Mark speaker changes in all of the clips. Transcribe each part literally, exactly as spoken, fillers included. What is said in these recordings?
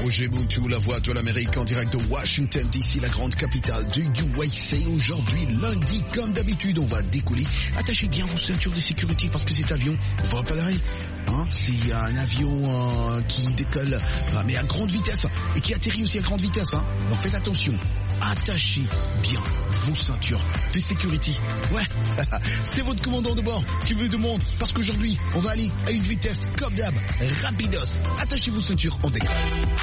Speaker 1: Roger Moutou, la voix de l'Amérique en direct de Washington D C, la grande capitale du U S A. Aujourd'hui, lundi, comme d'habitude, on va décoller. Attachez bien vos ceintures de sécurité parce que cet avion va pas l'arrêt. Hein, c'est un avion euh, qui décolle, euh, mais à grande vitesse, et qui atterrit aussi à grande vitesse. Hein. Donc faites attention. Attachez bien vos ceintures de sécurité. Ouais, c'est votre commandant de bord qui vous demande, parce qu'aujourd'hui, on va aller à une vitesse comme d'hab, rapidos. Attachez vos ceintures, on décolle.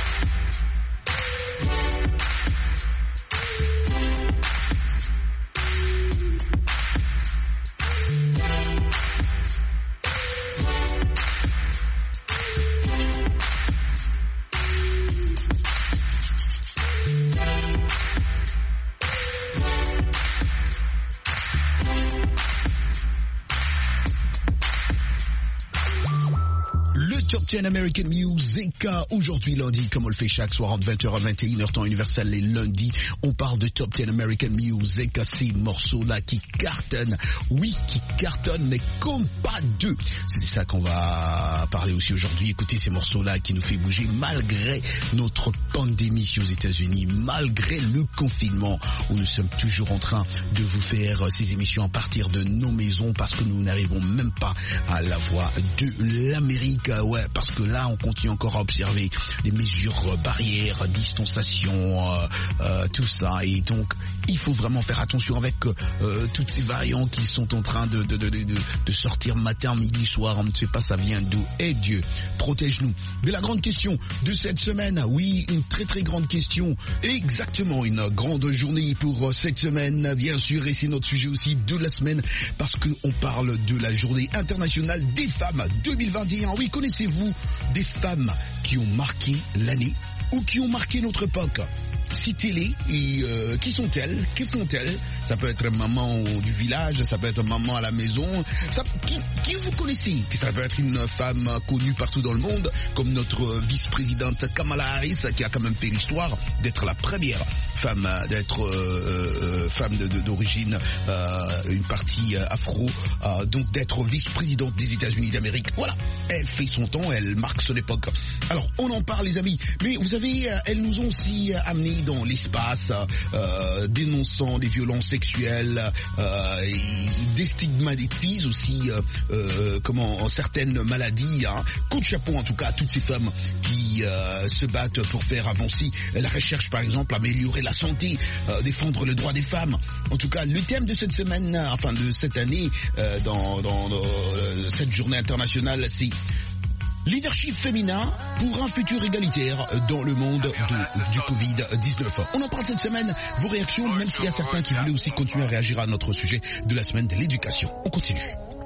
Speaker 1: Top dix American Music, aujourd'hui lundi, comme on le fait chaque soir entre vingt heures à vingt et une heures temps universel les lundis, on parle de Top dix American Music, ces morceaux-là qui cartonnent, oui, qui cartonnent, mais comme pas deux. C'est ça qu'on va parler aussi aujourd'hui. Écoutez ces morceaux-là qui nous fait bouger malgré notre pandémie aux États-Unis, malgré le confinement, où nous sommes toujours en train de vous faire ces émissions à partir de nos maisons parce que nous n'arrivons même pas à la voix de l'Amérique. Ouais, parce que là, on continue encore à observer les mesures barrières, distanciation, euh, euh, tout ça. Et donc, il faut vraiment faire attention avec euh, toutes ces variants qui sont en train de, de, de, de, de sortir matin, midi, soir. On ne sait pas ça vient d'où. Et Dieu, protège-nous. Mais la grande question de cette semaine, oui, une très très grande question. Exactement, une grande journée pour cette semaine, bien sûr. Et c'est notre sujet aussi de la semaine parce qu'on parle de la journée internationale des femmes deux mille vingt et un. Oui, connaissez-vous des femmes qui ont marqué l'année ou qui ont marqué notre époque? Citez-les et euh, qui sont-elles? Que font-elles? Ça peut être maman du village, ça peut être maman à la maison. Ça, qui, qui vous connaissez? Ça peut être une femme connue partout dans le monde, comme notre vice-présidente Kamala Harris, qui a quand même fait l'histoire d'être la première femme, d'être euh, euh, femme de, de, d'origine, euh, une partie euh, afro, euh, donc d'être vice-présidente des États-Unis d'Amérique. Voilà, elle fait son temps, elle marque son époque. Alors, on en parle, les amis, mais vous savez, elles nous ont aussi amené dans l'espace, euh, dénonçant les violences sexuelles, euh, et déstigmatisent aussi euh, euh, comment certaines maladies. Hein. Coup de chapeau en tout cas à toutes ces femmes qui euh, se battent pour faire avancer la recherche, par exemple, améliorer la santé, euh, défendre le droit des femmes. En tout cas, le thème de cette semaine, enfin de cette année, euh, dans, dans, dans euh, cette journée internationale, c'est leadership féminin pour un futur égalitaire dans le monde de, du covid dix-neuf. On en parle cette semaine, vos réactions, même s'il y a certains qui voulaient aussi continuer à réagir à notre sujet de la semaine de l'éducation. On continue.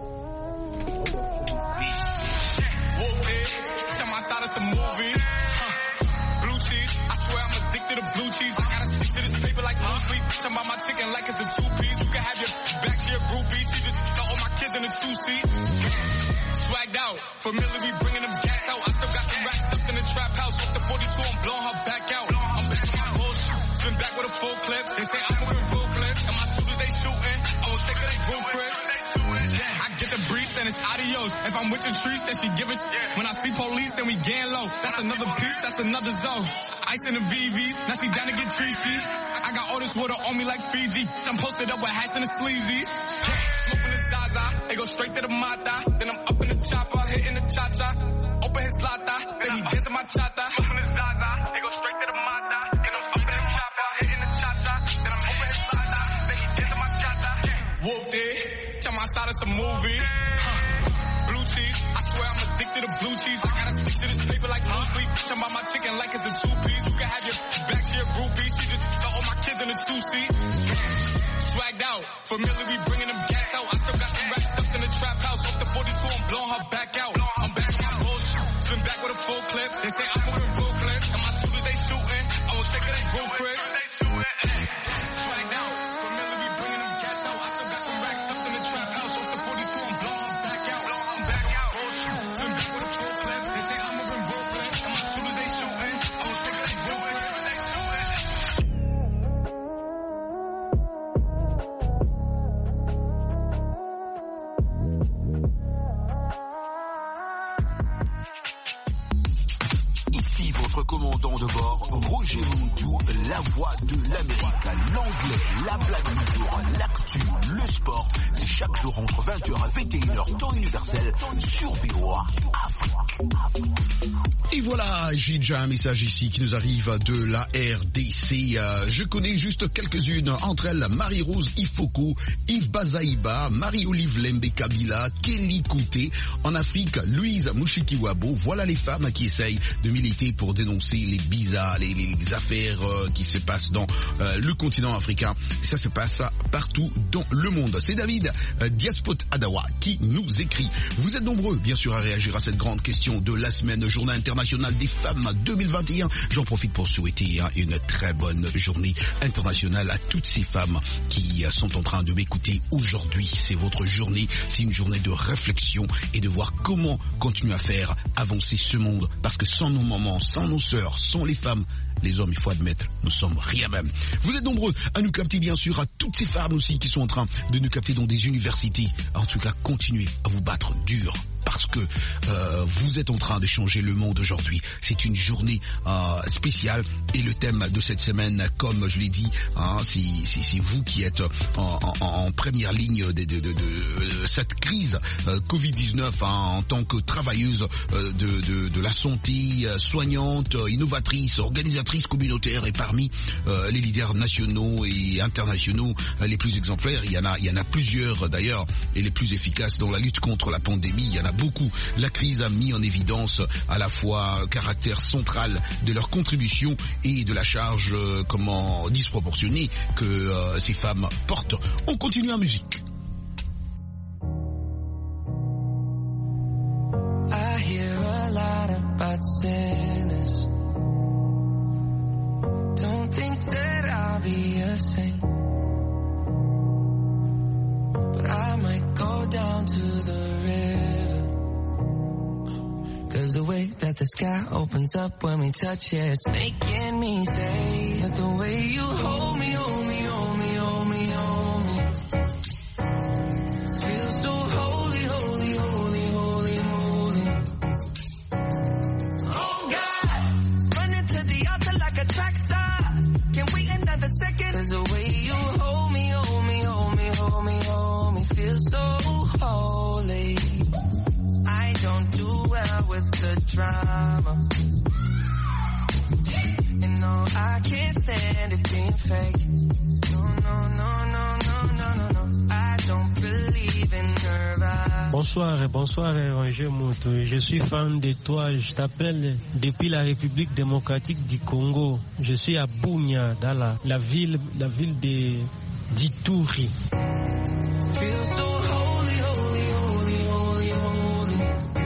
Speaker 2: Swagged out, familiar, we bringing them gas out. I still got some racks stuffed in the trap house. Off the forty-two, I'm blowing her back out. I'm back on my bullshit, spin back with a full clip. They say I'm moving ruthless, and my shooters they shooting. I won't take it, they ruthless. I get the breeze and it's adios. If I'm with the trees, then she giving. When I see police, then we gang low. That's another piece, that's another zone. Ice in the V Vs, now she down to get treachy. I got all this water on me like Fiji. I'm posted up with hats and the sleazies. Smoking this Zaza, they go straight to the mata. Then I'm up in the chopper, hitting the cha-cha. Open his lata, then he dancing my chata. Open his Zaza, they go straight to the mata. Then I'm up in the chopper, hitting the cha-cha. Then I'm open his lata, then he dancing my chata. Whooped it, tell my side it's a movie. Blue cheese, I swear I'm addicted to blue cheese. I gotta stick to this paper like blue sleep. Talking about my chicken like it's a two-piece. You can have your back to your groupie. She just throw all my kids in a two-seat. Swagged out, familiar, we bringing them gas out. I still got some racks stuffed in the trap house. Off the forty-two, I'm blowing her back out. I'm back on my bullshit, spin back with a full clip. They say I'm moving ruthless, and my shooters they shooting. I won't take it, they ruthless. Swagged out, familiar, we bringing them gas out. I still got some racks stuffed in the trap house. Off the forty-two, I'm blowing her back out. I'm back out, bullshit, spin back with a full clip. They say I'm moving ruthless, and my shooters they shooting. I won't take it, they ruthless.
Speaker 3: commandant de bord, Roger Montou, la voix de l'Amérique, l'anglais, la blague du jour, l'actu, le sport. C'est chaque jour entre vingt heures et vingt et une heures, temps universel, sur V O A Afrique.
Speaker 1: Et voilà, j'ai déjà un message ici qui nous arrive de la R D C. Euh, je connais juste quelques-unes, entre elles Marie-Rose Ifoko, Yves Bazaïba, Marie-Olive Lembe Kabila, Kelly Kouté. En Afrique, Louise Mushikiwabo. Voilà les femmes qui essayent de militer pour dénoncer les bizarres, les, les affaires euh, qui se passent dans euh, le continent africain. Ça se passe partout dans le monde. C'est David euh, Diaspot Adawa qui nous écrit. Vous êtes nombreux, bien sûr, à réagir à cette grande question de la semaine, journée internationale des femmes deux mille vingt et un. J'en profite pour souhaiter hein, une très bonne journée internationale à toutes ces femmes qui euh, sont en train de m'écouter aujourd'hui. C'est votre journée, c'est une journée de réflexion et de voir comment continuer à faire avancer ce monde. Parce que sans nos mamans, sans nos sœurs, sans les femmes, les hommes, il faut admettre, nous sommes rien même. Vous êtes nombreux à nous capter, bien sûr, à toutes ces femmes aussi qui sont en train de nous capter dans des universités. En tout cas, continuez à vous battre dur. Parce que euh, vous êtes en train de changer le monde aujourd'hui. C'est une journée euh, spéciale et le thème de cette semaine, comme je l'ai dit, hein, c'est vous qui êtes en, en, en première ligne de, de, de, de cette crise euh, covid dix-neuf hein, en tant que travailleuse euh, de, de, de la santé, euh, soignante, euh, innovatrice, organisatrice communautaire et parmi euh, les leaders nationaux et internationaux euh, les plus exemplaires. Il y en a, il y en a plusieurs d'ailleurs et les plus efficaces dans la lutte contre la pandémie. Il y en a beaucoup. La crise a mis en évidence à la fois le caractère central de leur contribution et de la charge euh, comment disproportionnée que euh, ces femmes portent. On continue en musique.
Speaker 4: I hear a lot about sinners. Don't think that I'll be a saint, but I might go down to the river. Cause the way that the sky opens up when we touch it, it's making me say that the way you hold me, hold me, hold me, hold me, hold me, feels so holy, holy, holy, holy, holy. Oh God, running to the altar like a track star. Can we another second? Cause the way you hold me, hold me, hold me, hold me, hold me, feels so holy. I don't do well with the drama, and no, I can't stand it being fake. No, no, no, no, no, no, no, no. I don't believe in Nirvana.
Speaker 5: Bonsoir, bonsoir Roger Montou. Je suis fan de toi. Je t'appelle depuis la République démocratique du Congo. Je suis à Bunia, dans la, la ville, la ville de d'Ituri.
Speaker 4: Feels so holy, holy, holy, holy, holy.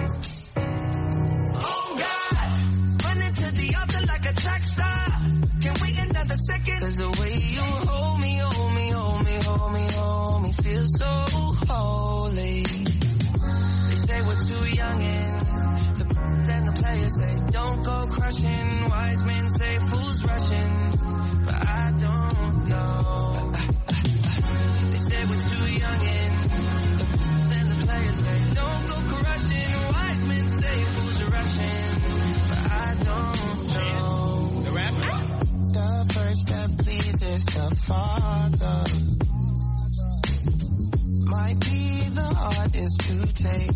Speaker 4: Oh God, running to the altar like a track star. Can wait another second? Cause the way you hold me, hold me, hold me, hold me, hold me, feels so holy. They say we're too young and the then the players say don't go crushing. Wise men say fools rushing, but I don't know. They say we're too young and then the players say don't go crushing. Wise men say fools are rushing, but I don't know. The rapper? The first that pleases the Father might be the hardest to take.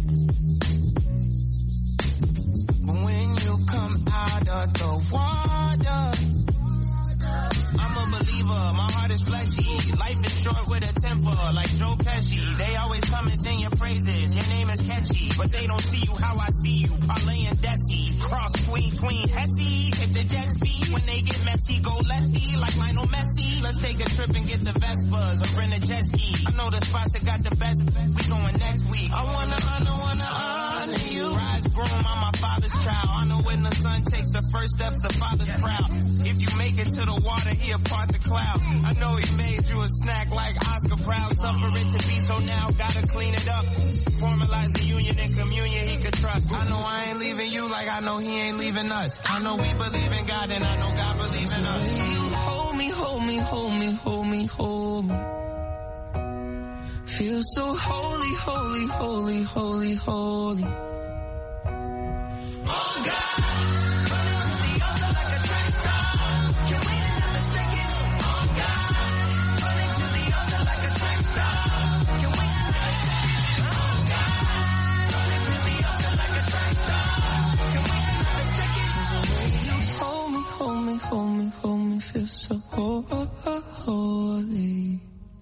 Speaker 4: But when you come out of the water, I'm a believer, my heart is fleshy. Life is short with a temper, like Joe Pesci. They always come and sing your praises, your name is catchy, but they don't see you how I see you. Parlay and Desi, cross tween, tween, Hesse. If the Jets beat, when they get messy, go lefty, like Lionel Messi. Let's take a trip and get the Vespas, or rent a jet ski. I know the spots that got the best, we going next week. I wanna honor, wanna honor you. Rise groom, I'm my father's child. I know when the son takes the first step, the father's proud. If you make it to the water, he'll part the cloud. I know he made you a snack like Oscar Proud. Suffer it to be so now, gotta clean it up. Formalize the union and communion he could trust. I know I ain't leaving you like I know he ain't leaving us. I know we believe in God and I know God believes in us. You hold me, hold me, hold me, hold me, hold me. Feel so holy, holy, holy, holy, holy. Oh God, running to the altar like a track star. Can we another second? Oh God, running to the altar like a track star. Can we another second? Oh God, running to the altar like a track star. Can we another second? You hold me, hold me, hold me, hold me, feel so holy.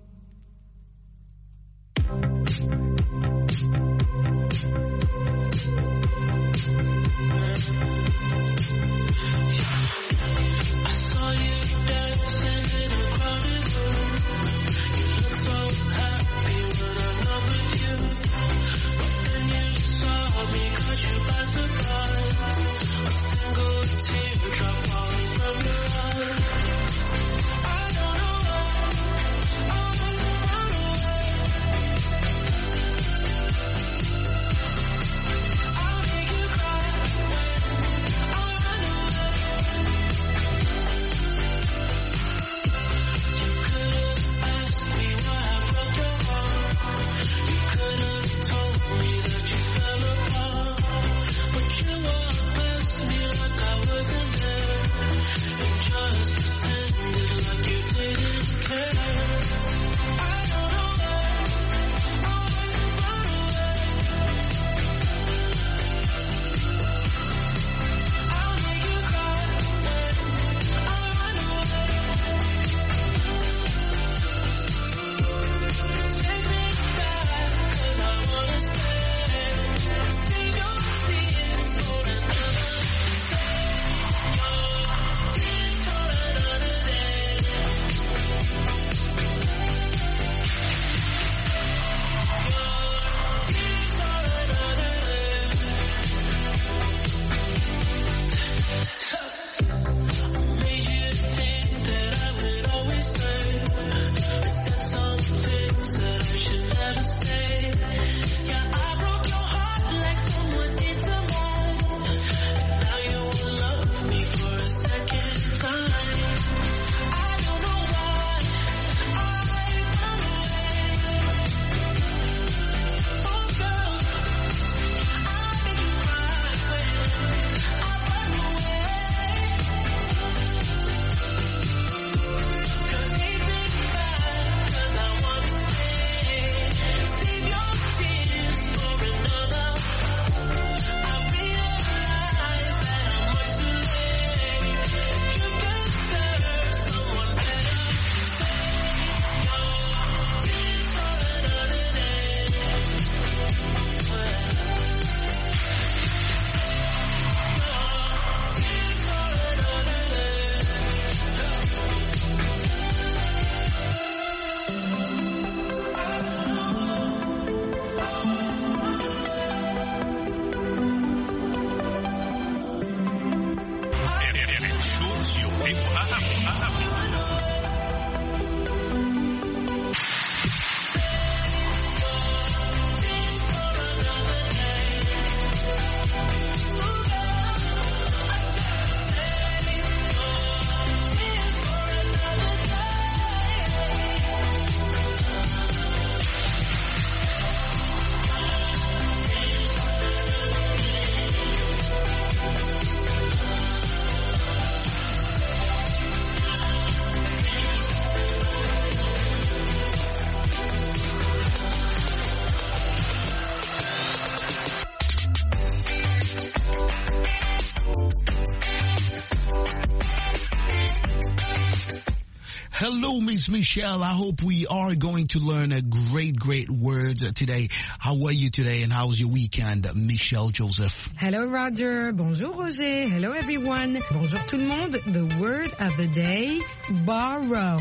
Speaker 1: Hello, Miss Michelle. I hope we are going to learn a great, great words today. How are you today and how's your weekend, Michelle Joseph?
Speaker 6: Hello, Roger. Bonjour, Roger. Hello, everyone. Bonjour, tout le monde. The word of the day, borrow.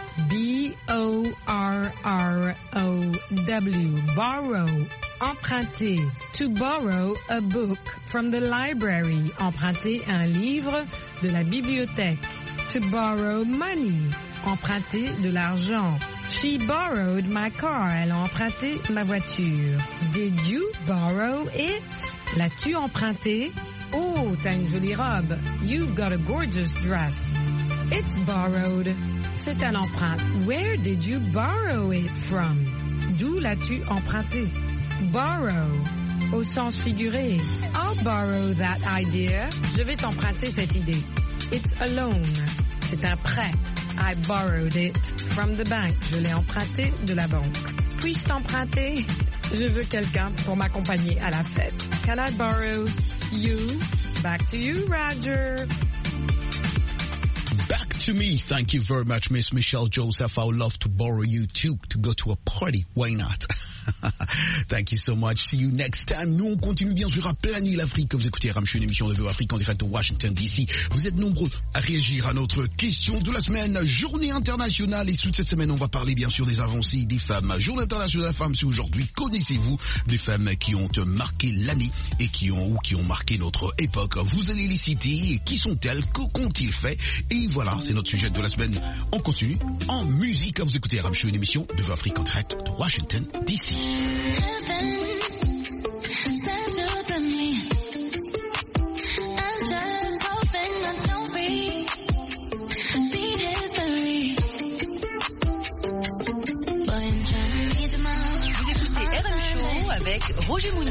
Speaker 6: B O R R O W. Borrow. Emprunter. To borrow a book from the library. Emprunter un livre de la bibliothèque. To borrow money. Emprunter de l'argent. She borrowed my car. Elle a emprunté ma voiture. Did you borrow it? L'as-tu emprunté? Oh, t'as une jolie robe. You've got a gorgeous dress. It's borrowed. C'est un emprunt. Where did you borrow it from? D'où l'as-tu emprunté? Borrow. Au sens figuré. I'll borrow that idea. Je vais t'emprunter cette idée. It's a loan. C'est un prêt. I borrowed it from the bank. Je l'ai emprunté de la banque. Puis-je t'emprunter? Je veux quelqu'un pour m'accompagner à la fête. Can I borrow you? Back to you, Roger.
Speaker 1: Back to me. Thank you very much, Miss Michelle Joseph. I would love to borrow you too to go to a party. Why not? Thank you so much. See you next time. Nous, on continue bien sûr à planer l'Afrique. Vous écoutez Ramchou, une émission de V O Afrique en direct de Washington, D C. Vous êtes nombreux à réagir à notre question de la semaine. Journée internationale. Et toute cette semaine, on va parler bien sûr des avancées des femmes. Journée internationale des femmes, c'est aujourd'hui. Connaissez-vous des femmes qui ont marqué l'année et qui ont, ou qui ont marqué notre époque? Vous allez les citer. Qui sont-elles? Que qu'ont-ils fait? Et voilà, c'est notre sujet de la semaine. On continue en musique. Vous écoutez Ramchou, une émission de V O Afrique en direct de Washington, D C.
Speaker 7: Avec Roger Mountou.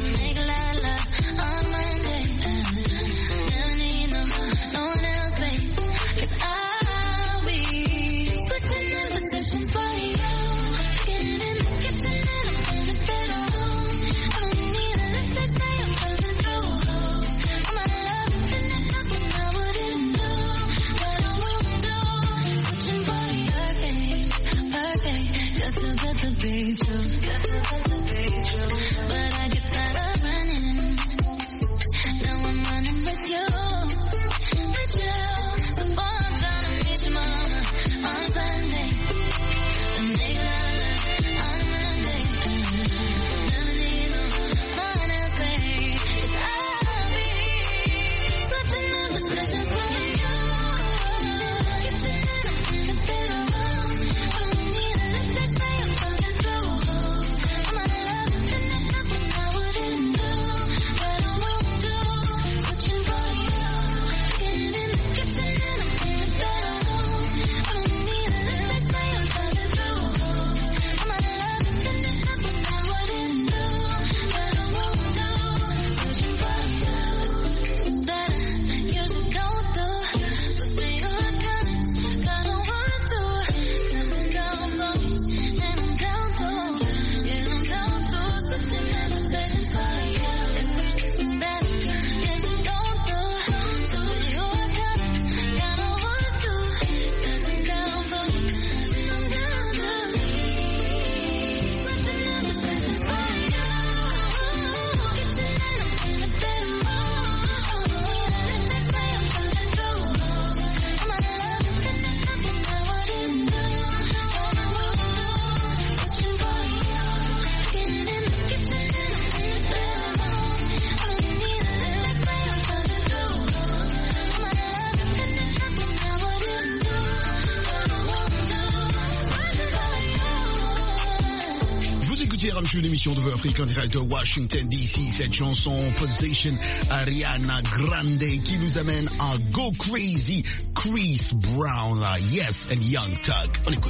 Speaker 1: Une émission de V O Afrique en direct de Washington D C. Cette chanson Position, Ariana Grande, qui nous amène à Go Crazy, Chris Brown, Yes, and Young Thug. On écoute.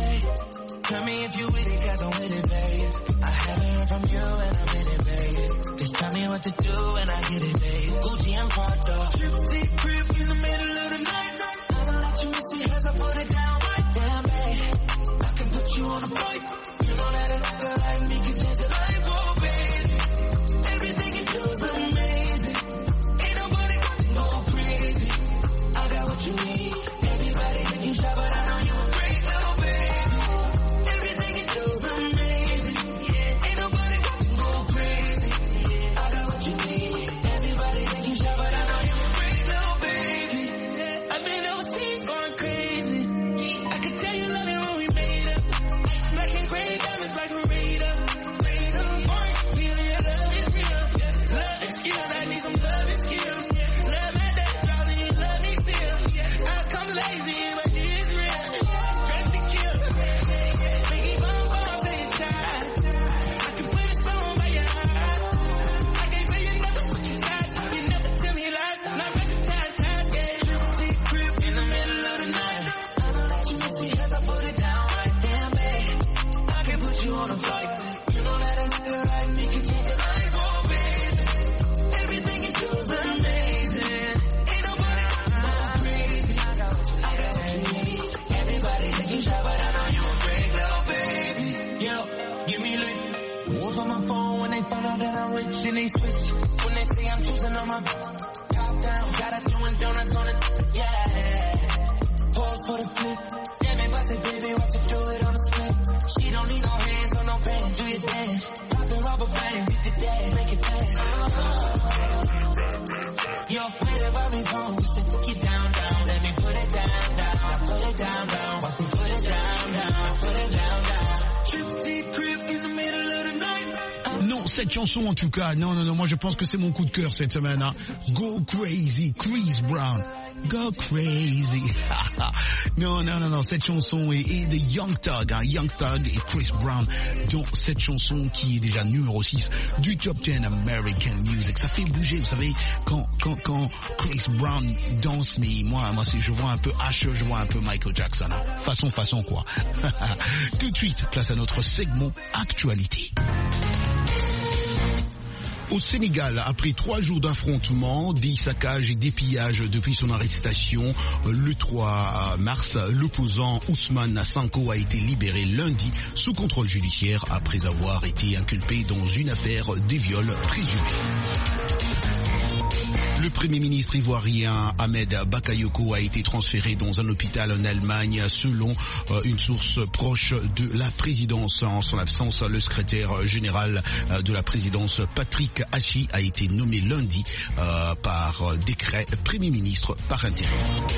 Speaker 4: Tell me if you with it, cause I'm with it, babe. I haven't heard from you and I'm in it, babe. Just tell me what to do and I get it, babe. Gucci and Prada. Trip, crib in the middle of the night. I don't let you miss it, cause I put it down right. Damn, babe, I can put you on a flight. You know that a nigga like me can change your life, oh, baby. Everything you do is amazing. Ain't nobody got to go crazy. I got what you need. Everybody think you shy, but I know you a great little baby. Everything you do is amazing. Ain't nobody got to go crazy. I got what you need. Everybody think you shy, but I know you a great little baby. I sandwich, then they switch. When they say I'm choosing on my top down, got her doing donuts on it, yeah. Pause for the flip. Damn it, bust it, baby, watch it do it on the split. She don't need no hands or no pants, do your dance. Pop the rubber band, hit the dash, make it dance. You're afraid about me, phone, you said get down, down. Let me put it down, down. I put it down, down. Watch me put it down, down. Put it down, down. Trip, crib in the middle of the night.
Speaker 1: Non, cette chanson en tout cas, non, non, non, moi je pense que c'est mon coup de cœur cette semaine. Hein. Go Crazy, Chris Brown. Go Crazy. non, non, non, non, cette chanson est, est de Young Thug, hein, Young Thug et Chris Brown dans cette chanson qui est déjà numéro six du Top dix American Music. Ça fait bouger, vous savez, quand, quand, quand Chris Brown danse, mais moi, moi c'est, je vois un peu Usher, je vois un peu Michael Jackson. Hein. Façon, façon quoi. Tout de suite, place à notre segment Actualité. Au Sénégal, après trois jours d'affrontements, des saccages et des pillages depuis son arrestation, le trois mars, l'opposant Ousmane Sonko a été libéré lundi sous contrôle judiciaire après avoir été inculpé dans une affaire de viol présumé. Le Premier ministre ivoirien Ahmed Bakayoko a été transféré dans un hôpital en Allemagne selon euh, une source proche de la présidence. En son absence, le secrétaire général euh, de la présidence Patrick Hachi a été nommé lundi euh, par décret Premier ministre par intérim.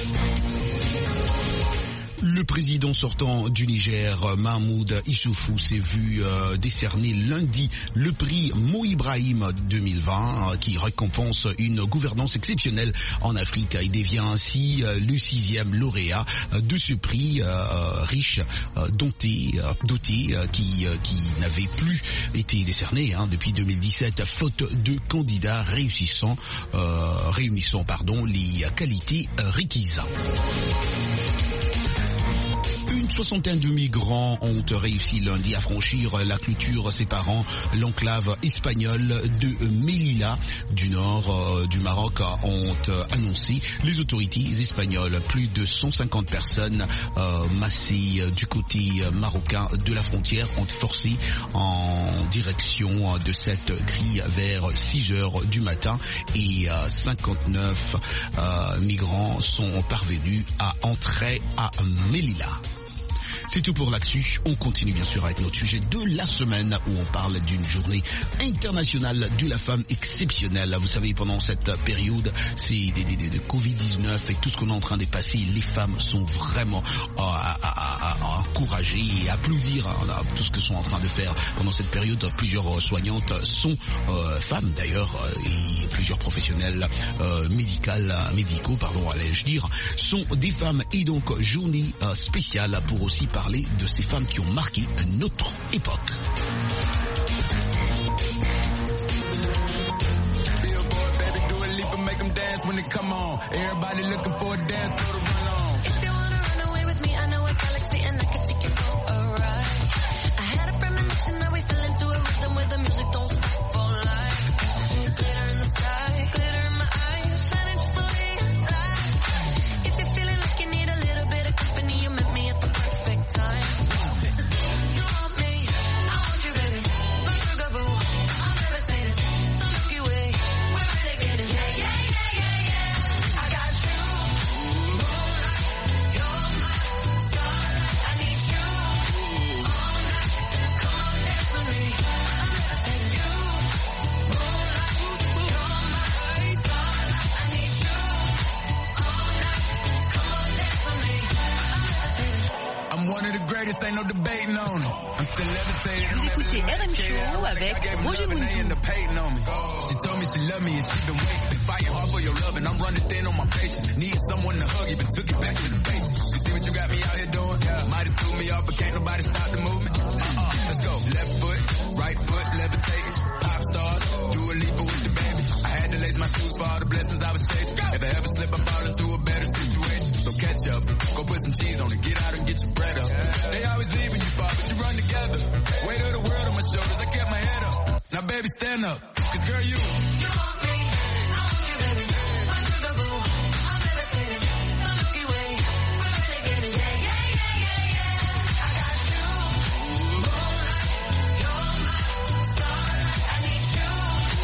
Speaker 1: Le président sortant du Niger, Mahmoud Issoufou, s'est vu euh, décerner lundi le prix Mo Ibrahim deux mille vingt, euh, qui récompense une gouvernance exceptionnelle en Afrique. Il devient ainsi euh, le sixième lauréat euh, de ce prix euh, riche, euh, doté, euh, doté euh, qui, euh, qui n'avait plus été décerné hein, depuis deux mille dix-sept, faute de candidats réussissant, euh, réunissant pardon, les qualités euh, requises. Une soixantaine de migrants ont réussi lundi à franchir la clôture séparant l'enclave espagnole de Melilla du nord euh, du Maroc, ont euh, annoncé les autorités espagnoles. Plus de cent cinquante personnes euh, massées du côté marocain de la frontière ont forcé en direction de cette grille vers six heures du matin et euh, cinquante-neuf euh, migrants sont parvenus à entrer à Melilla. C'est tout pour l'actu. On continue bien sûr avec notre sujet de la semaine où on parle d'une journée internationale de la femme exceptionnelle. Vous savez, pendant cette période, c'est des, des, des, de covid dix-neuf et tout ce qu'on est en train de passer, les femmes sont vraiment euh, à, à, à, à encourager et applaudir hein, tout ce que sont en train de faire pendant cette période. Plusieurs soignantes sont euh, femmes d'ailleurs et plusieurs professionnels euh, médicales, médicaux, pardon, allais-je dire, sont des femmes et donc journée euh, spéciale pour aussi parler de ces femmes qui ont marqué notre époque.
Speaker 2: Billboard, baby, do a leap and make them dance when they come on. Everybody looking for a dance, go to run on.
Speaker 7: If you wanna run away with me, I know a galaxy and I can take you for a ride. I had a premonition that we fell into a rhythm where the music don't stop for life. Glitter in the sky, glitter in my eyes, shining just the way I like. If you're feeling like you need a little bit of company, you met me at the perfect time. You want me, I want you, baby. My sugar boo, I'm levitating. The Milky Way, we're renegading. Yeah, yeah, yeah, yeah, yeah. I got you, moonlight, you're my starlight. I need you all night. Come on, dance with me. I'm levitating. You, moonlight, you're my starlight. I need you all night. Come on, dance with me. I'm levitating.
Speaker 2: I'm one of the greatest, ain't no debating on it. I'm still levitating.
Speaker 8: Vous écoutez R M Show avec Roger Mundou.
Speaker 2: She told me she love me and she been waiting. Been fighting hard for your love and I'm running thin on my patience. Need someone to hug, even took it back to the basics. You see what you got me out here doing? Yeah. Might have threw me off, but can't nobody stop the movement. Uh-uh, let's go. Left foot, right foot, levitating. Pop stars, do a leap with the baby. I had to lace my shoes for all the blessings I was chasing. If I ever slip, I fall into a better situation. So catch up, go put some cheese on it, get out and get your bread up. They always leaving you far, but you run together. Weight of the world on my shoulders, I kept my head up. Now baby, stand up, cause girl, you.
Speaker 7: You want me, I want you, baby. My sugar boo, I'm levitating. The Milky Way, we're renegading. Yeah, yeah, yeah, yeah, yeah. I got you, moonlight, you're my starlight. I need you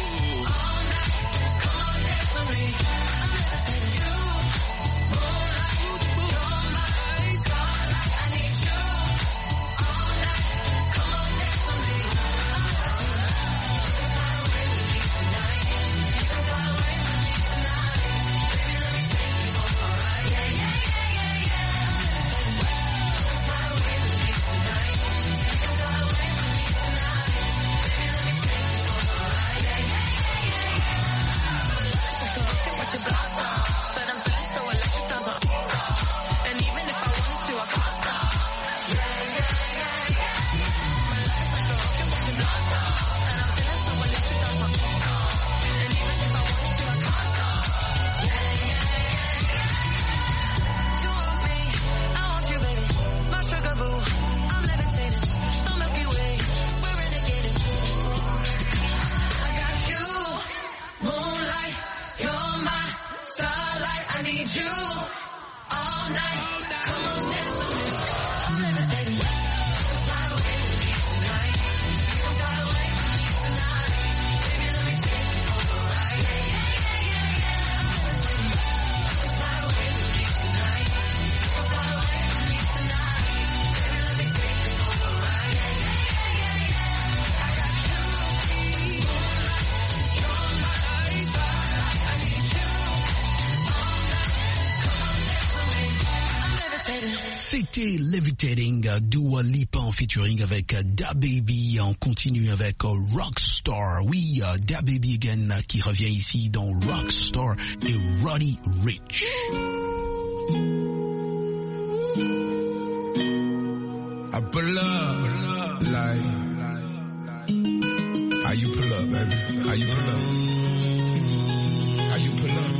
Speaker 1: C'était Levitating, Dua Lipa en featuring avec DaBaby. On continue avec Rockstar. Oui, DaBaby again qui revient ici dans Rockstar et Roddy Ricch.
Speaker 9: I pull up, like, how you pull up, baby? How you pull up? How you pull up?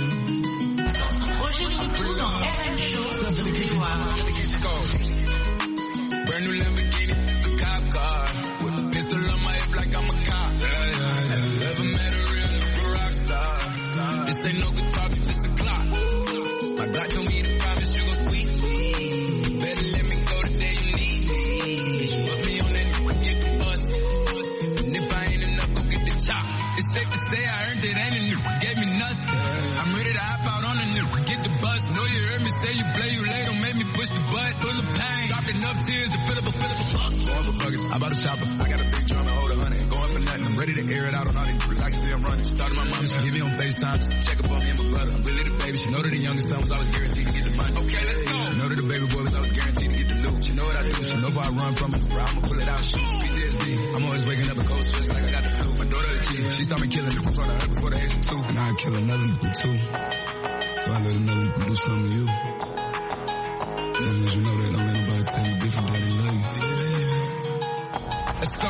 Speaker 2: Brand new Lamborghini, a cop car, with a pistol on my hip like I'm a cop. Yeah, yeah, yeah. Have you ever met a real nigga rock star? This ain't no guitar, it's just a clock. My God told me to promise you gon' squeeze me. You better let me go the day you need me. You put me on that nigga, get the bus. And if I ain't enough, go get the chop. It's safe to say I earned it, ain't a nigga gave me nothing. I'm ready to hop out on a nigga, get the bus. Know you heard me say you play, you late, don't make me push the butt. Full of pain, dropped enough tears to fill up a fill up a buck.
Speaker 9: Going for buckets, I bought a chopper. I got a big drum and hold a hundred. Going for nothing, I'm ready to air it out on all these niggas. I can see I'm running. She talked to my mom, she hit me on FaceTime just to check up on me and my brother. I'm really the baby. She know that the youngest son was always guaranteed to get the money. Okay, let's go. She know that the baby boy was always guaranteed to get the loot. She know what I do. She know if I run from it, I'ma pull it out, shoot. P T S D, I'm always waking up a cold sweats like I got the flu. My daughter the cheat. She saw me killing in front of her before the age of two. And I'd kill another nigga too. So I let her know you can do something to you. As long as you know that, don't let nobody tell you different that they love you.
Speaker 2: Let's go.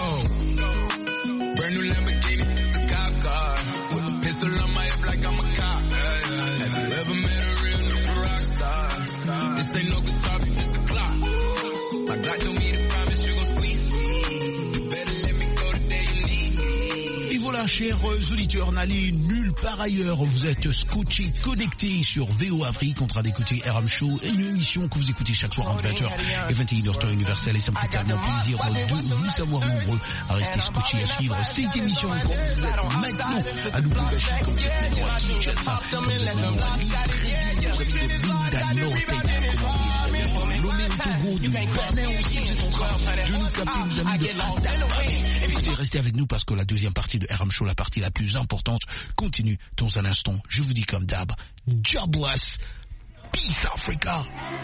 Speaker 2: Brand new Lamborghini, a cop car, with a pistol on my hip like I'm a cop. Have you ever met a real nigga rock star? This ain't no guitar, it's just a clock. My God told me to promise you gon' squeeze me. You better let me go the day you need me.
Speaker 1: Et voilà, chers auditeurs, n'allez nulle part ailleurs. Vous êtes scotchés, connectés sur V O Afrique, en train d'écouter R M Show, une émission que vous écoutez chaque soir entre vingt heures et vingt et une heures temps universel. Et ça me fait tellement plaisir de vous savoir nombreux à rester scotchés, à suivre cette émission. Quand vous êtes maintenant à Lubumbashi, comme vous êtes maintenant à Kinshasa, comme vous êtes maintenant à Lille, vous avez de Bunda Norte, comment Lomé au Togo, du Bénin aussi, vous êtes en train de nous capter, nos amis de Hatta. Écoutez, restez avec nous parce que la deuxième partie de R M Show, la partie la plus importante, continue dans un instant. Je vous dis comme d'hab, God bless, peace Africa.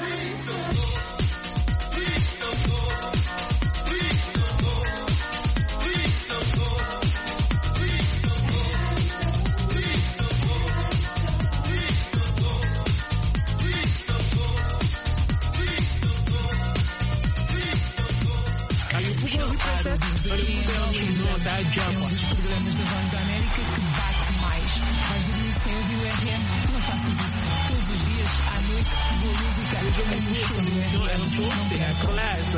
Speaker 10: É um dos programas da Voz da América que bate mais. Vais dormir cedo e o R M não faças isso. Todos os dias, à noite, boa música. A emissão é um show, c'est a classe.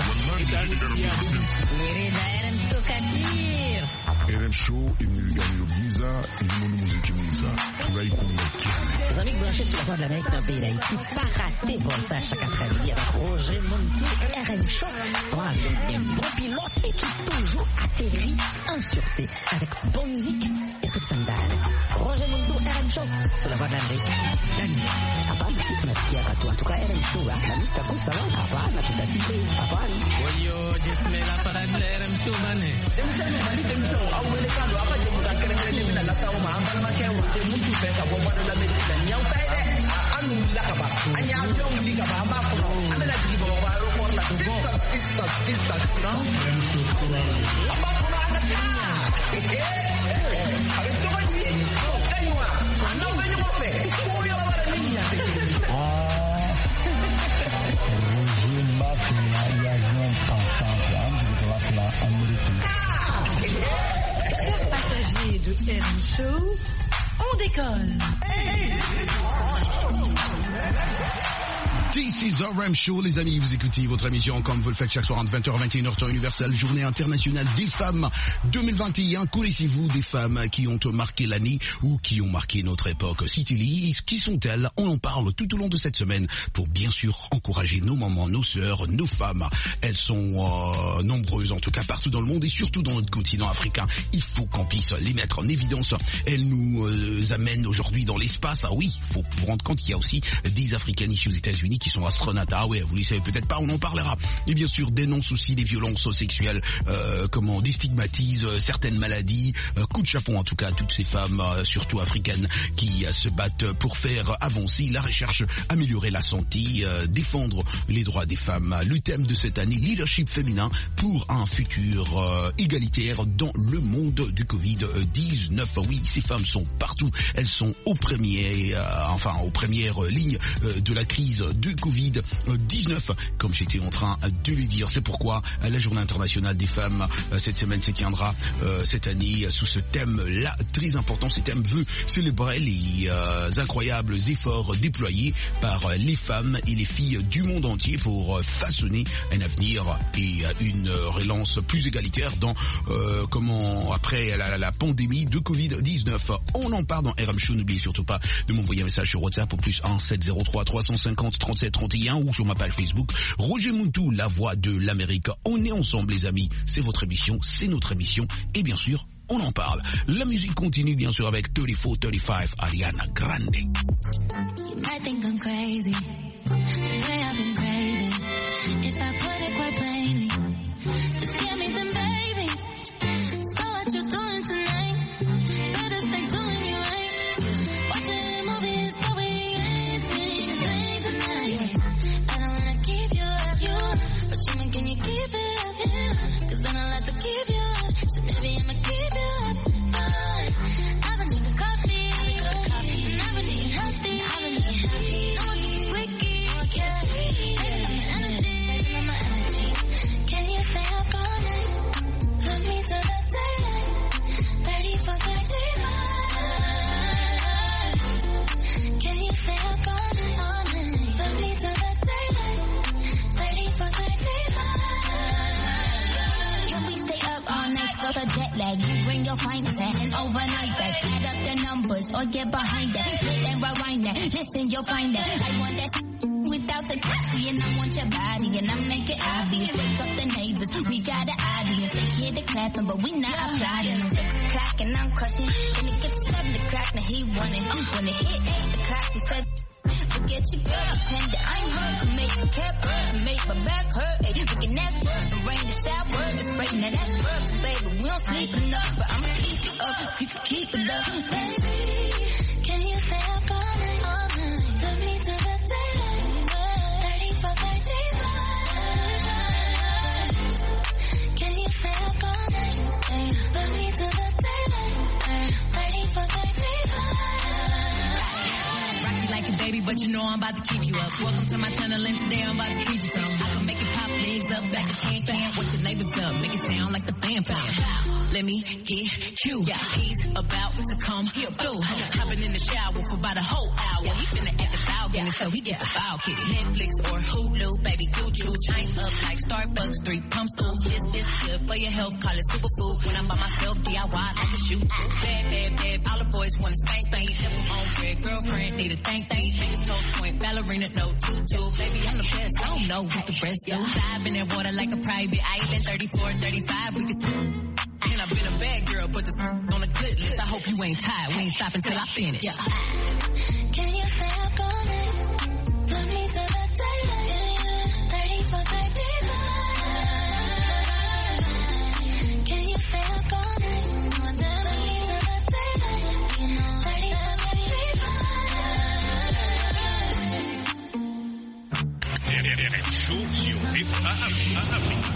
Speaker 11: Era M Tokatir.
Speaker 12: R M Show imilingani Lubiza, Ilimono Muziki Mwiza. Turai Kumaki.
Speaker 11: Les amis branchés sur la Voix de l'Amérique dans le pays d'Haïti, pas rater bon ça chaque après-midi avec Roger Montou et R M Show. Soit avec des bons pilotes et qui toujours atterrit en sûreté avec bonne musique et peu de sandales. Roger Montou, R M Show sur la Voix de l'Amérique. La nuit. Hapana si tunasikia watu. En tout cas, R M Show, la lista kuu sawa. Hapana tutasikia. Hapana.
Speaker 10: Oyo, jismela para de R M Show bane.
Speaker 11: Demsema mali demsema au wele kando hapa je mutakere kere mina la sawa ma ambala ma ke wote mutu pe ka bo bana la medika nyau kai de anu la ka ba anya ndo ndi ka ba ma ko amela di bo ba ro ko la sista sista sista apa ko na na tinya eh ave so ba ni kai wa no ba ni mo fe ko yo ba la niña ah je m'appelle il y a un ensemble de la la américaine.
Speaker 6: Chers passagers de R M Show, on décolle.
Speaker 1: This is R M Show, les amis, vous écoutez votre émission comme vous le faites chaque soir entre vingt heures et vingt et une heures temps universel, journée internationale des femmes deux mille vingt et un. Connaissez-vous des femmes qui ont marqué l'année ou qui ont marqué notre époque? City, qui sont-elles? On en parle tout au long de cette semaine pour bien sûr encourager nos mamans, nos sœurs, nos femmes. Elles sont euh, nombreuses en tout cas partout dans le monde et surtout dans notre continent africain. Il faut qu'on puisse les mettre en évidence. Elles nous euh, amènent aujourd'hui dans l'espace. Ah oui, il faut vous rendre compte qu'il y a aussi des Africains ici aux États-Unis qui sont astronautes. Ah ouais, vous ne le savez peut-être pas, on en parlera. Et bien sûr, dénonce aussi les violences sexuelles, euh, comment déstigmatise euh, certaines maladies. Euh, coup de chapeau en tout cas à toutes ces femmes, euh, surtout africaines, qui euh, se battent pour faire avancer la recherche, améliorer la santé, euh, défendre les droits des femmes. Le thème de cette année, leadership féminin pour un futur euh, égalitaire dans le monde du covid dix-neuf. Oui, ces femmes sont partout, elles sont aux premiers, euh, enfin aux premières lignes euh, de la crise du covid dix-neuf, comme j'étais en train de le dire. C'est pourquoi euh, la Journée internationale des femmes euh, cette semaine se tiendra euh, cette année sous ce thème-là très important. Ce thème veut célébrer les euh, incroyables efforts déployés par euh, les femmes et les filles du monde entier pour euh, façonner un avenir et euh, une relance plus égalitaire dans euh, comment après la, la pandémie de covid dix-neuf. On en parle dans R M Show. N'oubliez surtout pas de m'envoyer un message sur WhatsApp au plus un sept zéro trois trois cent cinquante trente-sept trente et un ou sur ma page Facebook Roger Muntu, la voix de l'Amérique. On est ensemble les amis, c'est votre émission, c'est notre émission et bien sûr on en parle. La musique continue bien sûr avec trente-quatre trente-cinq Ariana Grande.
Speaker 7: You might think I'm crazy. Today I've been craving. If I put it quite plainly, just give me them babies. So what you doing tonight? Better stay doing you right. Watching movies, but we ain't seen a thing tonight. I don't wanna keep you up, you. But you can you keep it up, yeah? Cause then I'll have to keep you up. So maybe I'ma keep you up. I've been drinking coffee. And I've been eating healthy. I've been eating healthy. No one keep me quickie. Yeah. Taking on my energy. Taking on my energy. Can you stay up all night? Love me till the daylight. thirty-four, thirty-five. Can you stay up all night? All night. Love me till the daylight. thirty-four, thirty-five.
Speaker 13: Can we stay up all night? Go to jet lag. You bring your fine set and overnight back. Add up the numbers or get behind that. Play and rewind that. Listen, you'll find that. I want that without the coffee and I want your body and I make it obvious. Wake up the neighbors, we got an audience. They hear the clapping, but we not applauding. Six o'clock and I'm crushing. When it gets to seven o'clock, now he running. When it hit eight o'clock, we said, forget your girl, pretend that I'm her. Can make a cap hurt, can make my back hurt. Ay, we can ask work, and rain the shower, it's right now that's work, baby. We don't sleep enough, but I'ma keep it up. You can keep it up,
Speaker 7: baby. Can you stay up all night? All night. Love me till the daylight. thirty-four, thirty-five. Can you stay up all night? Love me till the daylight. thirty-four, thirty-five.
Speaker 14: Like a baby, but you know I'm about to keep you up. Welcome to my channel, and today I'm about to teach you something. I can make it pop legs up like a can can. What your neighbors done, make it sound like the band playing. Let me get you. Yeah, he's about to come through. Hopping in the shower for about a whole hour. He finna act a foul game, so he gets a foul kitty. Netflix or Hulu, baby, you choose. Drink up like Starbucks, three pumps, ooh. This is good for your health, call it superfood. When I'm by myself, D I Y, I can shoot. Bad, bad, bad, all the boys wanna spank, spank. Nipple on red, girlfriend, need a thank, thank. Niggas toast point, ballerina, no tutu. Baby, I'm the best, I don't know what the rest do. Dive in that water like a private island. thirty-four, thirty-five, we could. And I've been a bad girl, but the on a good list. I hope you ain't tired, we ain't stopping till I finish. Yeah.
Speaker 7: Can you stay up all night? Love me till the daylight. thirty-four, thirty-five. Can you stay up all night? Love me till the daylight. thirty-four, thirty-five.
Speaker 15: R M Show sur Hip Afrique.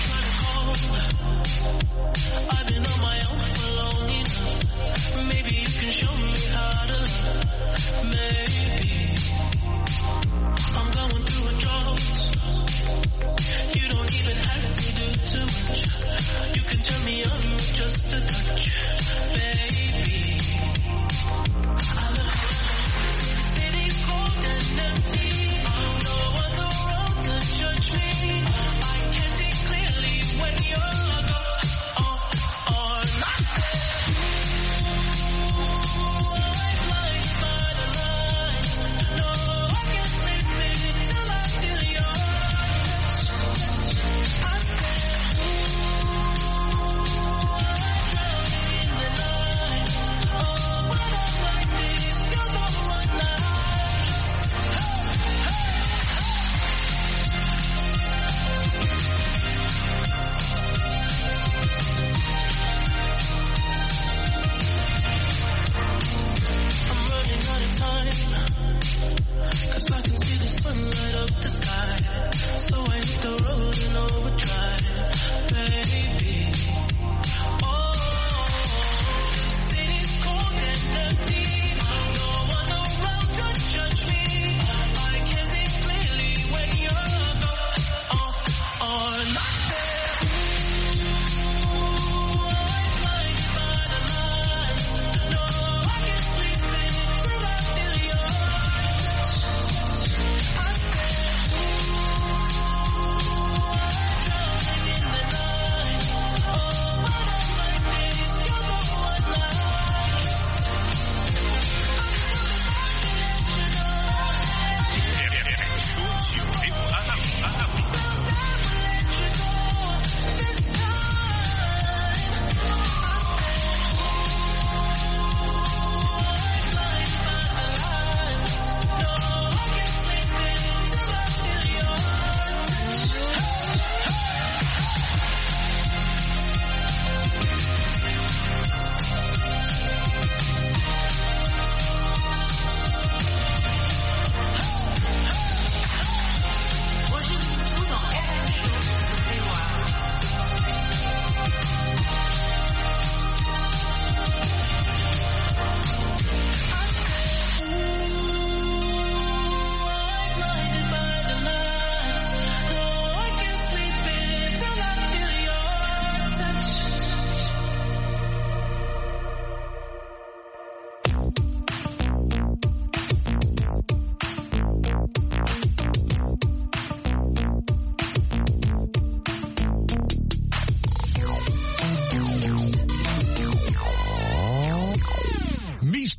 Speaker 4: I've been on my own for long enough. Maybe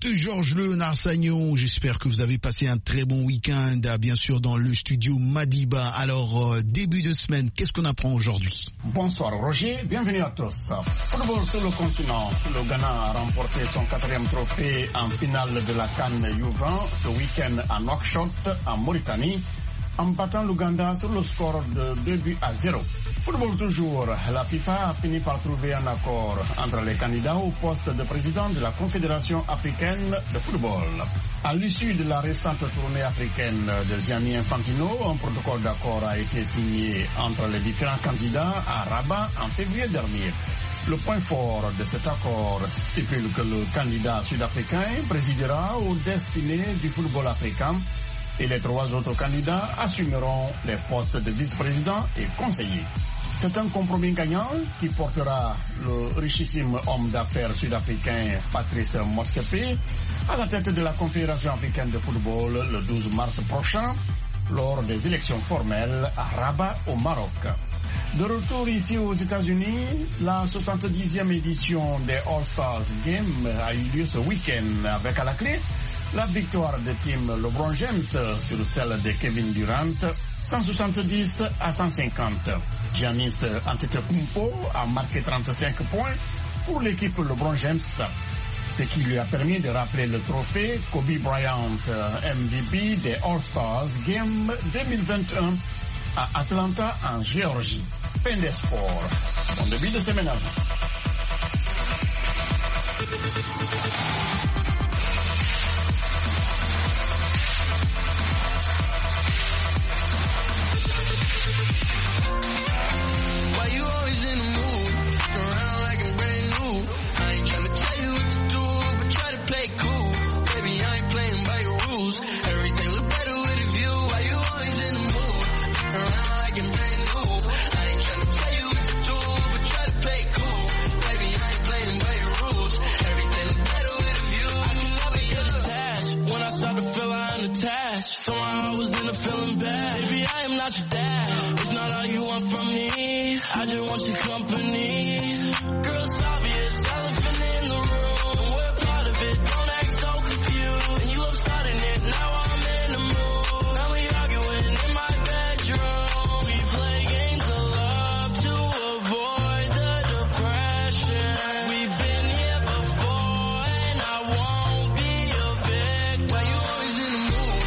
Speaker 1: de Georges Léonard Sagnon. J'espère que vous avez passé un très bon week-end, bien sûr, dans le studio Madiba. Alors, euh, début de semaine, qu'est-ce qu'on apprend aujourd'hui?
Speaker 16: Bonsoir Roger, bienvenue à tous. Football sur le continent. Le Ghana a remporté son quatrième trophée en finale de la CAN U vingt ce week-end à Nouakchott, en Mauritanie, en battant l'Ouganda sur le score de deux buts à zéro. Football toujours, la FIFA a fini par trouver un accord entre les candidats au poste de président de la Confédération africaine de football. À l'issue de la récente tournée africaine de Gianni Infantino, un protocole d'accord a été signé entre les différents candidats à Rabat en février dernier. Le point fort de cet accord stipule que le candidat sud-africain présidera aux destinées du football africain et les trois autres candidats assumeront les postes de vice-président et conseiller. C'est un compromis gagnant qui portera le richissime homme d'affaires sud-africain Patrice Motsepe à la tête de la Confédération africaine de football le douze mars prochain lors des élections formelles à Rabat au Maroc. De retour ici aux États-Unis, la soixante-dixième édition des All-Stars Games a eu lieu ce week-end avec à la clé la victoire de team LeBron James sur celle de Kevin Durant, cent soixante-dix à cent cinquante. Giannis Antetokounmpo a marqué trente-cinq points pour l'équipe LeBron James, ce qui lui a permis de rappeler le trophée Kobe Bryant M V P des All-Stars Games deux mille vingt et un à Atlanta en Géorgie. Fin des sports. Bon début de semaine à vous.
Speaker 17: Somehow I was in a feeling bad. Baby, I am not your dad. It's not all you want from me. I just want your company. Girl, it's obvious, elephant in the room. We're part of it, don't act so confused. And you love starting it, now I'm in the mood. Now we arguing in my bedroom. We play games of love to avoid the depression. We've been here before and I won't be a victim. Why you always in the mood?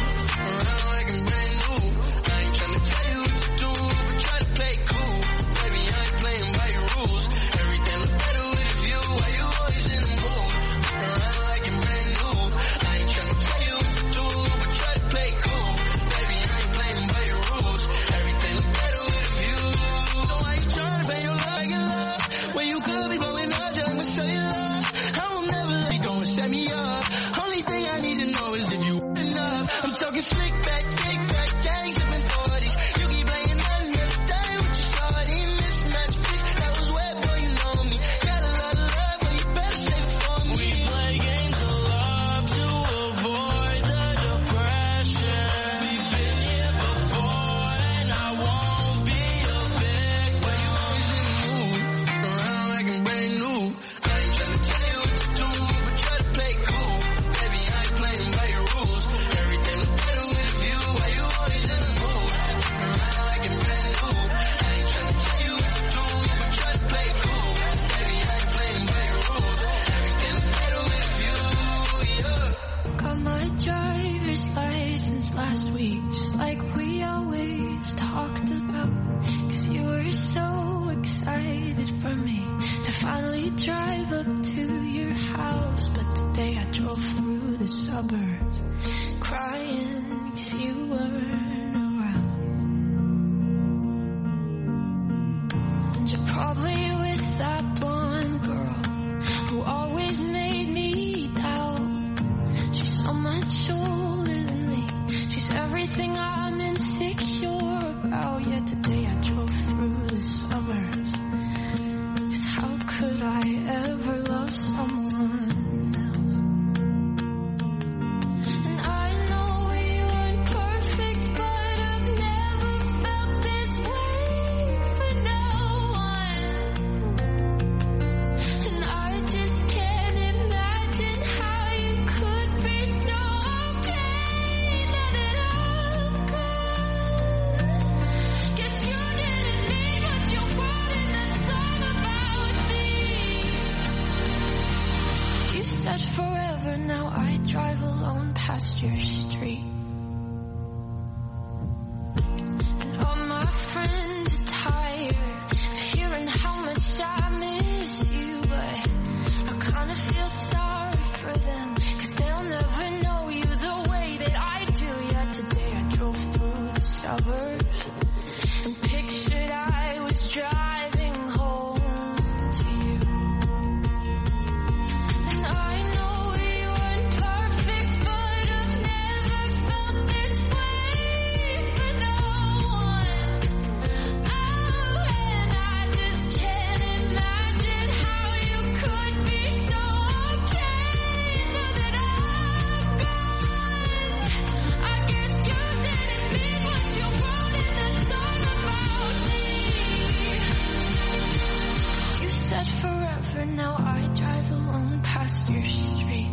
Speaker 18: Could said forever, now I drive alone past your street. And all my friends are tired of hearing how much I miss you, but I kinda feel sorry for them, 'cause they'll never know you the way that I do. Yeah, today I drove through the suburbs and pictured I was driving home to you. And I know we weren't perfect, but I've never felt this way for no one. Oh, and I just can't imagine how you could be so okay now that I'm gone. I guess you didn't mean what you wrote in that song about me. You said forever, now I drive alone past your street.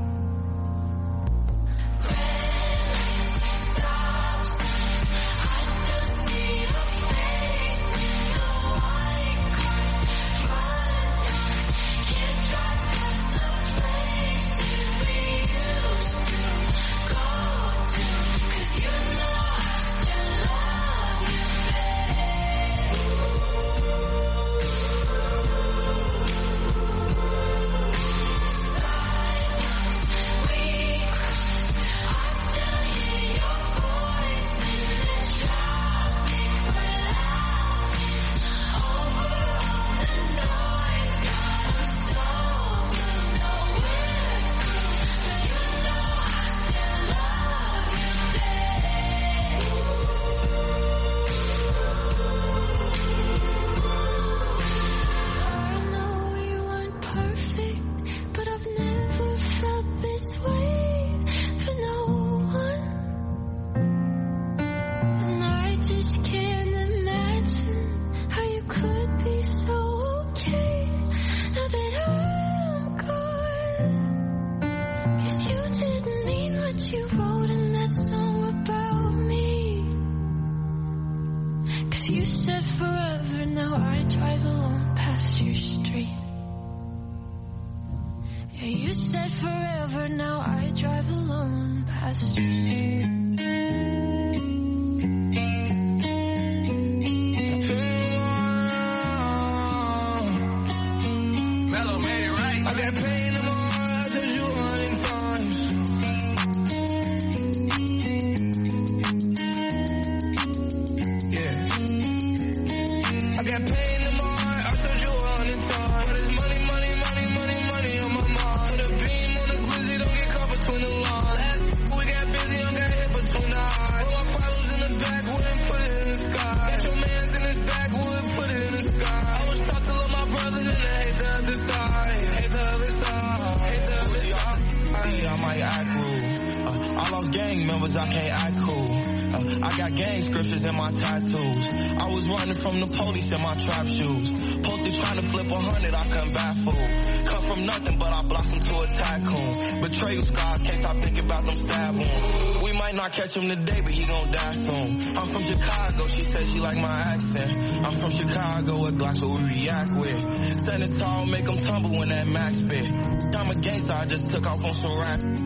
Speaker 18: Red stop signs, I still see your face in the white cars, front yards. Can't drive past the places we used to go to, 'cause you know I still love you, babe. Sidewalks we cross, I still hear your voice in the traffic. We're laughing over all the noise. God, I'm so blue, nowhere through, but you know I still love you, babe. I know we weren't perfect, but I've never felt this way for no one. And I just can't imagine how you could be so okay now that I'm gone. 'Cause you didn't mean what you wrote in that song about me. 'Cause you said forever, now I drive alone past your street. Yeah, you said forever, now I drive alone past your street.
Speaker 17: Mellow made it right. I got pain in my heart, I told you a hundred times. Yeah. I got pain in my heart, I told you a hundred times. But it's money, money, money, money, money on my mind. Put a beam on the glizzy, don't get caught between the lines. Last we got busy, I got hit between the eyes. Put my follows in the back, wouldn't put it in the sky. Got your mans in his back, wouldn't put it in the sky. I was taught to love my brothers and I hate the other side. Hate the other side, hate the other side.
Speaker 19: I might act rude. Uh, I lost gang members, I can't act cool. Uh, I got gang scriptures in my tattoos. I was running from the police in my trap shoes. Posted trying to flip a hundred, I couldn't baffle. Come from nothing, but I blossomed to a tycoon. Betrayal scars, can't stop thinking about them stab wounds. We might not catch him today, but he gon' die soon. I'm from Chicago, she said she like my accent. I'm from Chicago, what Glocks what we react with. Standing tall, make them tumble when that max spit. I'm a gangster, I just took off on some rap.
Speaker 17: Got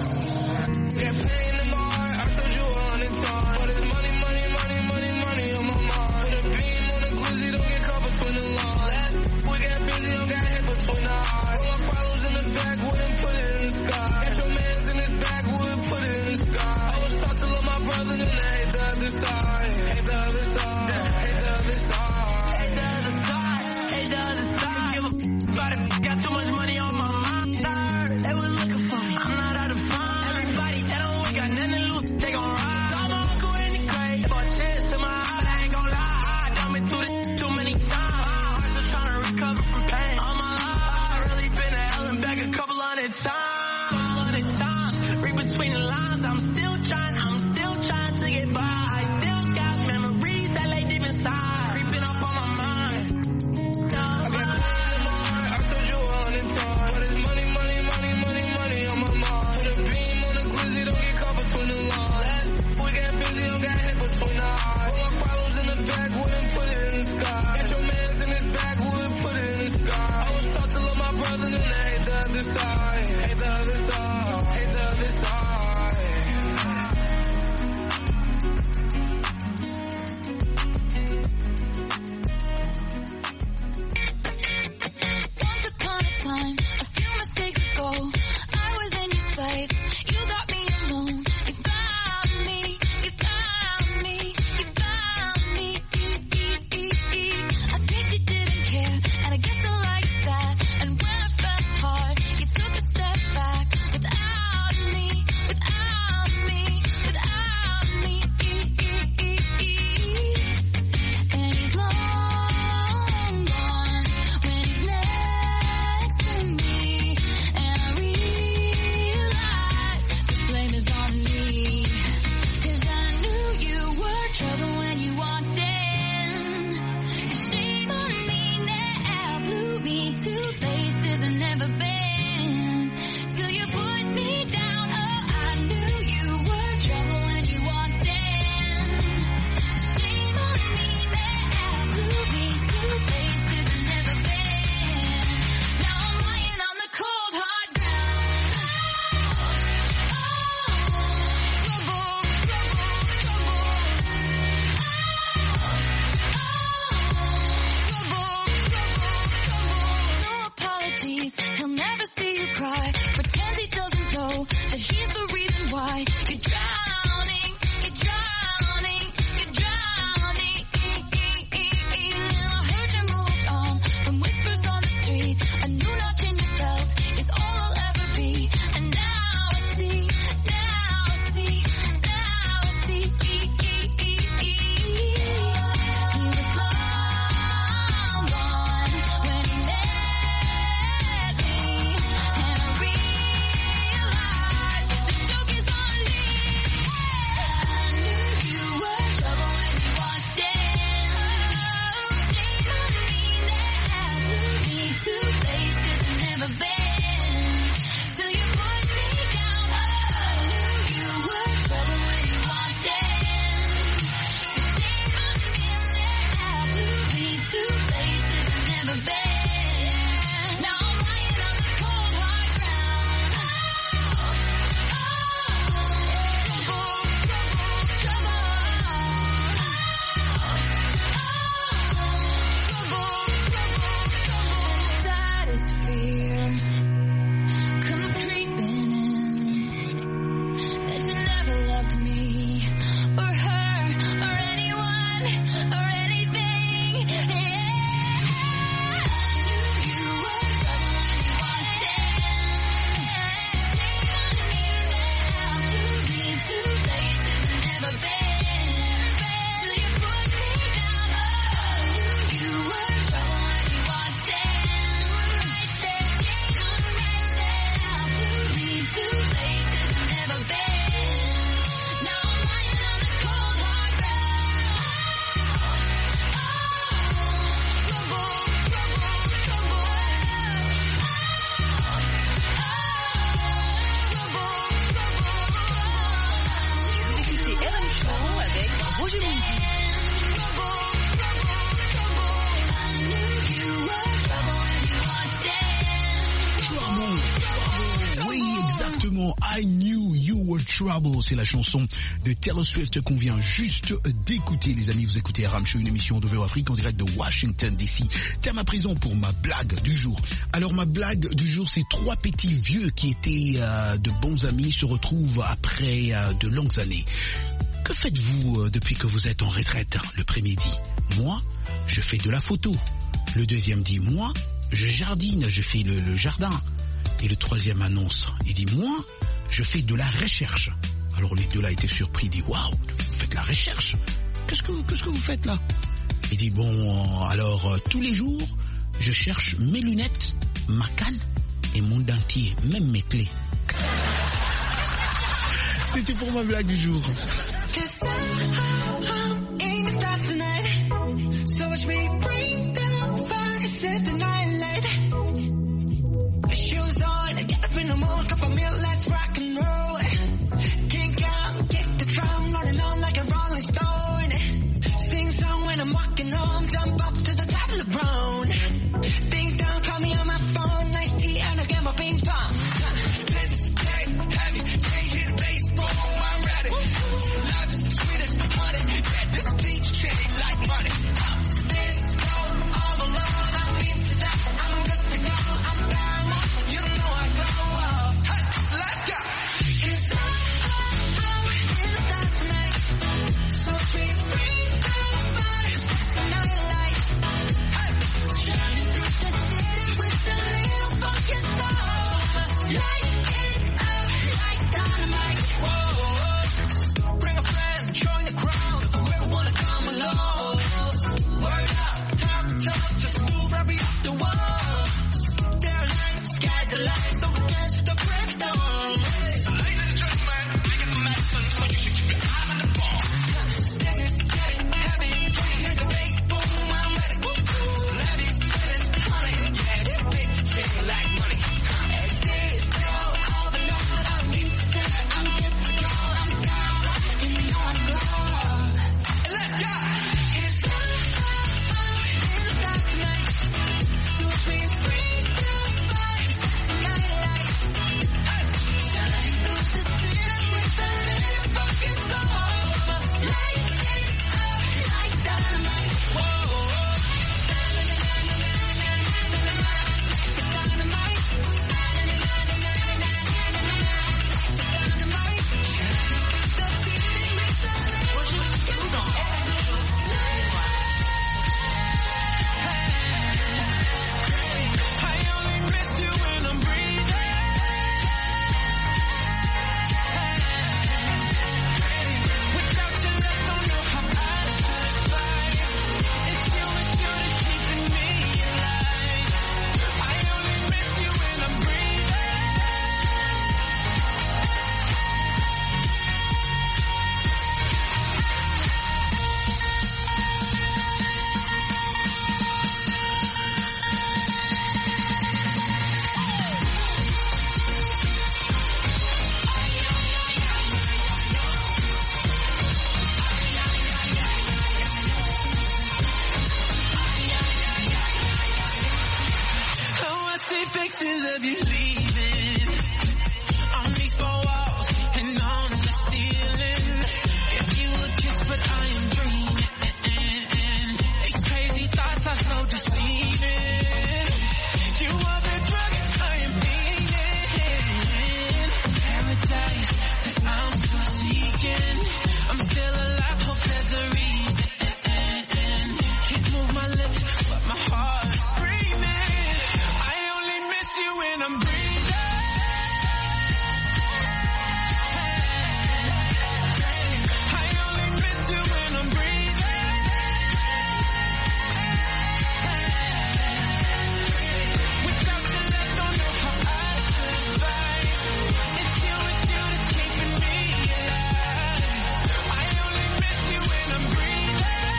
Speaker 17: pain in my heart, I told you a hundred times. But it's money, money, money, money, money on my mind. Put a beam on the glizzy, don't get caught between the lines. Last we got busy, don't got hit between the eyes. Put my follows in the back, wouldn't put it in the sky. Got your mans in his back, wouldn't put it in the sky. I was taught to love my brothers and I hate the other side. Hate the other side, hate the other side. Hate the other side, hate the other side. Give a f- about it, got too much money on my mind. I heard they was looking for me, I'm not out of fine. Everybody that don't work got nothing to lose, they gon' ride. So I'm gon' go in the grave, for a chance to my eye, but I ain't gon' lie. I done been through this too many times. My heart's just tryna recover from pain. All my life, I really been to hell and back a couple hundred times. Couple hundred times, read between the lines, I'm still trying, I'm still trying to get by. I still got memories that lay deep inside, creeping up on my mind. I got pain in my heart, I told you a hundred times. But it's money, money, money, money, money on my mind. Put a beam on the glizzy, don't get caught between the lines. Last we got busy, don't got hit between the eyes. Put my follows in the back, wouldn't put it in the sky. Got your mans in his back, wouldn't put it in the sky. I was taught to love my brothers and I hate the other side, hate the other side, hate the other side.
Speaker 18: Once upon a time, a few mistakes ago, I was in your sights. You got me alone. You found me. You found me. You found me. I guess you didn't care, and I guess I liked that. And when I felt hard, you took a step back without me, without me, without me. And he's long gone when he's next to me, and I realize the blame is on me. 'Cause I knew you were trouble when you walked in. So shame on me now, blew me to places I've never been. Till you put me down, oh, I knew you were trouble when you walked in. So shame on me now, blew me to places I've never been. Now I'm lying on the cold hard ground. Trouble, trouble, trouble. No apologies, he'll never see you cry. Pretends he doesn't know that he's the reason why you're drowning, you're drowning, you're drowning. I heard you moved on from whispers on the street. A new notch in your belt is all I'll ever be. And now I see, now I see, now I see. He was long gone when he met me, and I realized the joke is on me. I knew you were trouble when you walked in. Shame on me now, blew me to places I've never been. Till you put me down, oh, I knew you were trouble when you walked in. Shame on me now, blew me to places I've never been. Now I'm lying on the cold hard ground. Trouble, trouble, trouble. Trouble, trouble, trouble. Saddest fear comes creeping in, that you never loved me, or her, or anyone, or anything. Yeah. I knew you were trouble when you walked in. Shame on me now, blew me to places I've never been. Till you put me down, oh, I knew you were trouble when you walked in. Right there, shame on me now, blew me to places I've never been. Now I'm lying on the cold hard ground. Trouble, trouble, trouble.
Speaker 8: Vous écoutez R M Show avec Roger Mundi.
Speaker 1: Oui, exactement. I knew you were trouble. C'est la chanson de Taylor Swift qu'on vient juste d'écouter, les amis. Vous écoutez R M Show, une émission de V O Afrique en direct de Washington D C. Thème à présent pour ma blague du jour. Alors, ma blague du jour, c'est trois petits vieux qui étaient euh, de bons amis se retrouvent après euh, de longues années. Que faites-vous euh, depuis que vous êtes en retraite? Le premier dit, moi, je fais de la photo. Le deuxième dit, moi, je jardine, je fais le, le jardin. Et le troisième annonce, il dit, moi, je fais de la recherche. Alors les deux là étaient surpris, ils disent, waouh, vous faites la recherche? Qu'est-ce que, qu'est-ce que vous faites là? Il dit, bon, alors euh, tous les jours, je cherche mes lunettes, ma canne et mon dentier, même mes clés. C'était pour ma blague du jour.
Speaker 20: Jump up to the top of the brown. Ding dong, call me on my phone. Nice tea and I get my
Speaker 4: ping pong. This game heavy, can't hit the bass, boom, I'm ready. Life is sweet as honey, yeah, this beach chain like money. This road all alone, I'm into that, I'm good to go, I'm down, you know I go. Hey, let's go. It's all, all, all in the stars tonight, so free, free, everybody, the night light. Hey, shining through the city with a little funky soul. Light it up like dynamite. Whoa, bring a friend, join the crowd, whoever wanna come along. Word up, talk, talk, just move right up the wall. There are lights, sky's the light, so dance to the break of dawn. Ladies and gentlemen, I got the medicine, so you should keep your eyes on the ball. This is getting heavy, can you hear the bass, boom, I'm ready. Levy, spinning, honey, yeah, this bitch chain like money. Hey, this girl, all alone, I'm into that, I'm good to go, I'm down, and you know I'm gone. Let's go! It's all, all in the stars tonight, so free, free, everybody, the night light. Hey, shining through the city with a little funky soul. Light it up like dynamite. Whoa, I only miss you when I'm breathing. Without your love, don't know how I survive. It's you, it's you that's keeping me alive. I only miss you when I'm breathing. Oh, I see pictures of you leaving on these four walls and on the ceiling. Give you a kiss, but I am dreaming. These crazy thoughts are so deceiving. You are the drug I am needing. Paradise that I'm still seeking. I'm still alive, hope there's a reason. Can't move my lips, but my heart's screaming. I only miss you when I'm breathing. I only miss you when I'm breathing. Without your love, don't know how I survive. It's you, it's you that's keeping me alive. I only miss you when I'm breathing.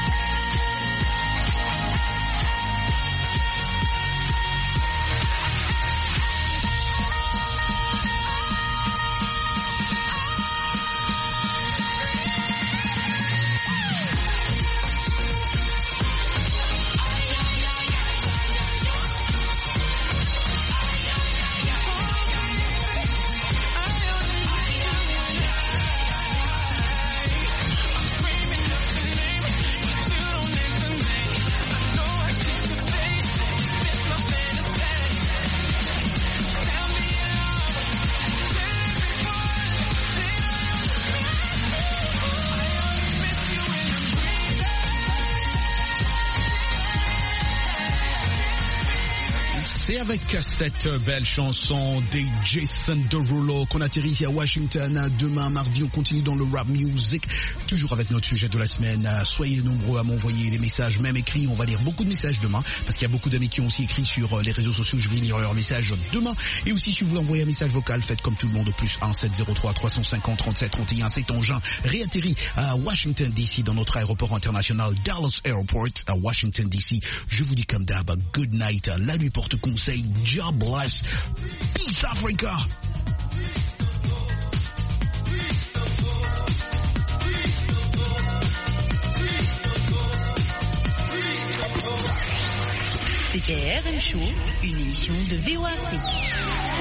Speaker 1: C'est avec cette belle chanson des Jason Derulo qu'on atterrit ici à Washington. Demain, mardi, on continue dans le rap music. Toujours avec notre sujet de la semaine. Soyez nombreux à m'envoyer des messages, même écrits. On va lire beaucoup de messages demain parce qu'il y a beaucoup d'amis qui ont aussi écrit sur les réseaux sociaux. Je vais lire leurs messages demain. Et aussi, si vous voulez envoyer un message vocal, faites comme tout le monde au plus un sept zéro trois trois cent cinquante trente-sept trente et un. Cet engin réatterrit à Washington D C dans notre aéroport international Dallas Airport à Washington D C. Je vous dis comme d'hab, good night. La nuit porte conseil. God bless. Peace Africa.
Speaker 8: C'était R M Show, une émission de V O A C.